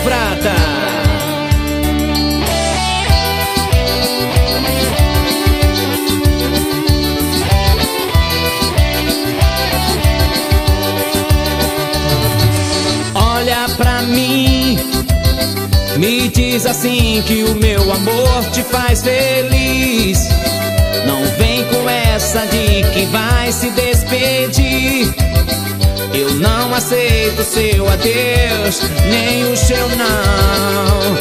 prata. Olha pra mim, me diz assim que o meu amor te faz feliz. Não vem com essa de que vai se despedir. Eu não aceito seu adeus, nem o seu não.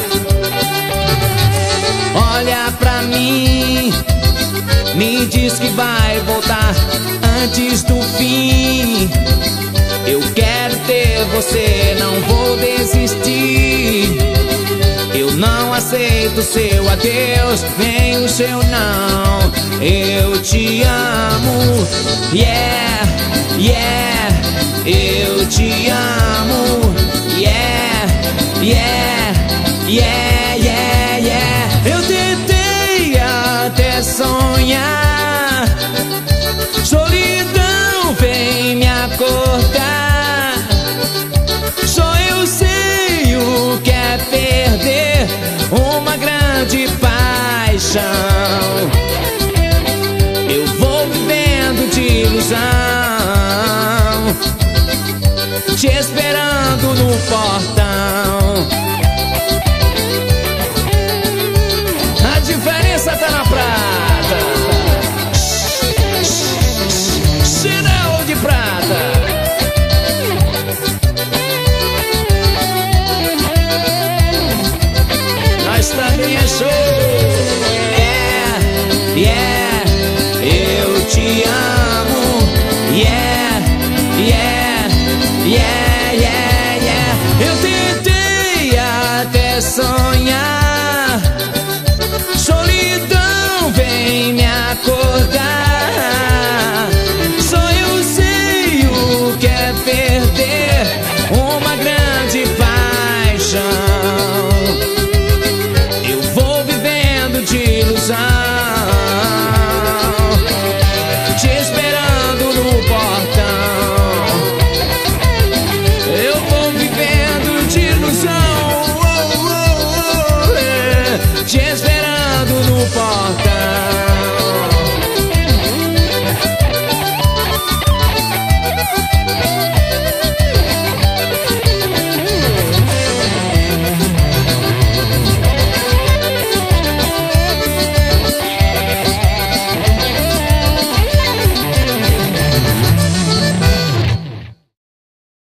Olha pra mim, me diz que vai voltar antes do fim. Eu quero ter você, não vou desistir. Eu não aceito seu adeus, nem o seu não. Eu te amo, yeah, yeah. Eu te amo, yeah, yeah, yeah, yeah, yeah. Eu tentei até sonhar, solidão vem me acordar. Só eu sei o que é perder uma grande paixão. Eu vou vivendo de ilusão, te esperando no portão. A diferença tá na prata. Chinelo de prata. Nós também é show. Yeah, yeah. Eu te amo. Yeah, yeah, yeah, yeah, yeah. Eu tentei até sonhar, solidão vem me acordar. Só eu sei o que é perder